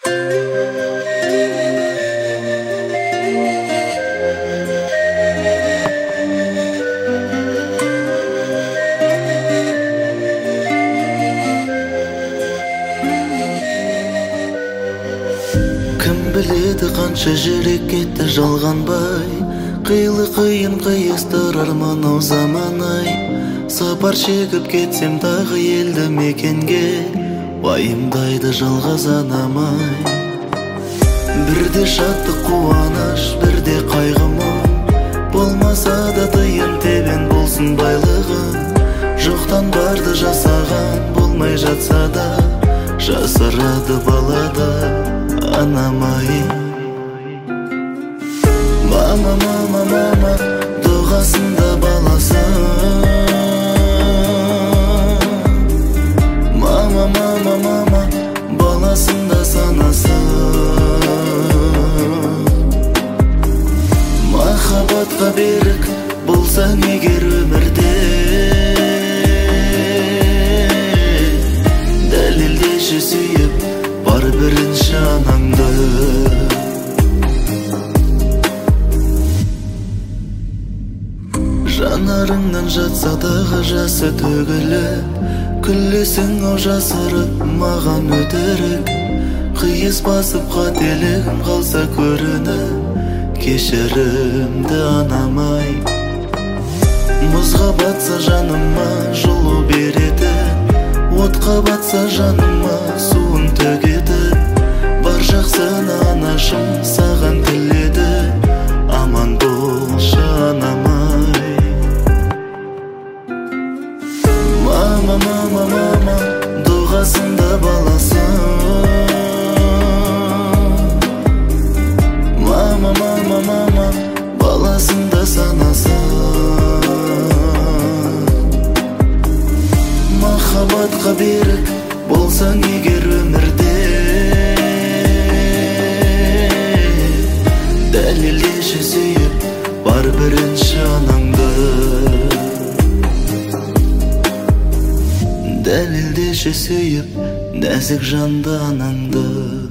Кім біледі қанша жүрек кетті жалғанбай, қилы қиын қиыстыр арман-ау заман-ай. Сапар шегіп кетсем тағы елді мекенге, уайымдайды жалғыз анам-ай. Бірде шаттық қуаныш, бірде қайғы мұң, болмаса да тыйым тебен болсын байлығым. Жоқтан барды жасаған, болмай жатса да жасарады балада анам-ай. Мама, мама, мама, дұғасында баласы. Мама, мама, мама, баласында санасы. Махаббатқа берік болсаң егер өмірде, дәлелдеші сүйіп бар бірінші анаңды. Жанарыңнан жатса дағы жасы төгіліп, күлесің-ау жасырып маған өтірік. Қиыс басып қателігім қалса көрініп, кешірімді анам-ай. Мұзға батса жаныма жылу беретін, отқа батса жаныма суын төгетін. Бар жақсыны анашым саған тіледі, аман болшы анам-ай. Мама, мама, мама, дұғасында баласы. Мама, мама, мама, баласында санасы. Махаббатқа берік болсаң егер өмірде, дәлелдеші сүйіп бар бірінші анаңды. Дәлелдеші сүйіп нәзік жанды анаңды.